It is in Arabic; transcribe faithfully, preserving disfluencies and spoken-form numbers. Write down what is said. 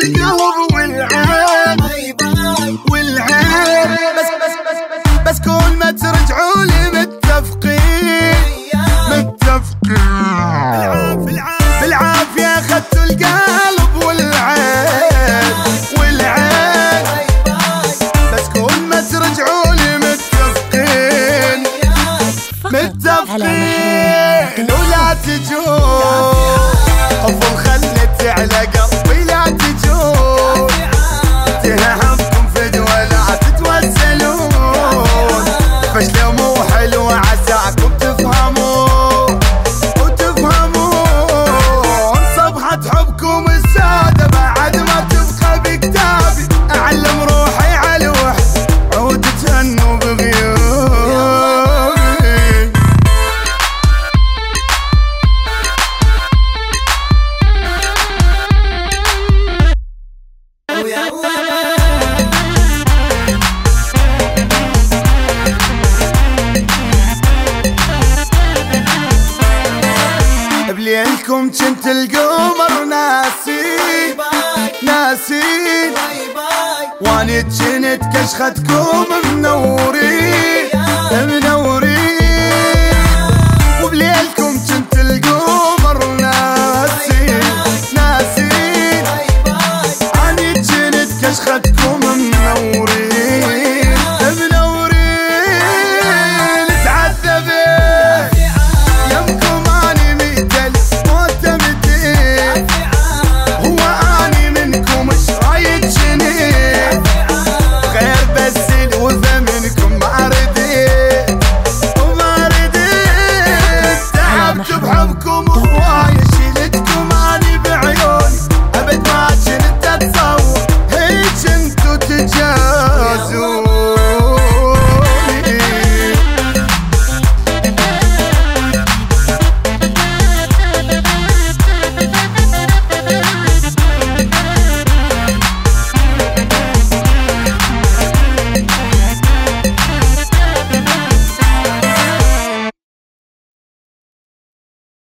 القلب والعين والعين. بس بس بس بس بس كل ما ترجعوا لي متفقين متفقين بالعافية اخذتوا القلب والعين والعين. بس كل ما ترجعوا لي متفقين متفقين ولا تجون أفضل خلت على قلبي لا تجون تهمكم فدوى لا تتوسلون فشلوا مو حلو عساكم تفهمون وتفهمون صفحة حبكم السادة بعد ما تبقى بكتابي أعلم روحي على الوحدة عود تهنوا بغيوبي. بليلكم جنت القمر ناسين ناسين واني جنت كشختكم منورين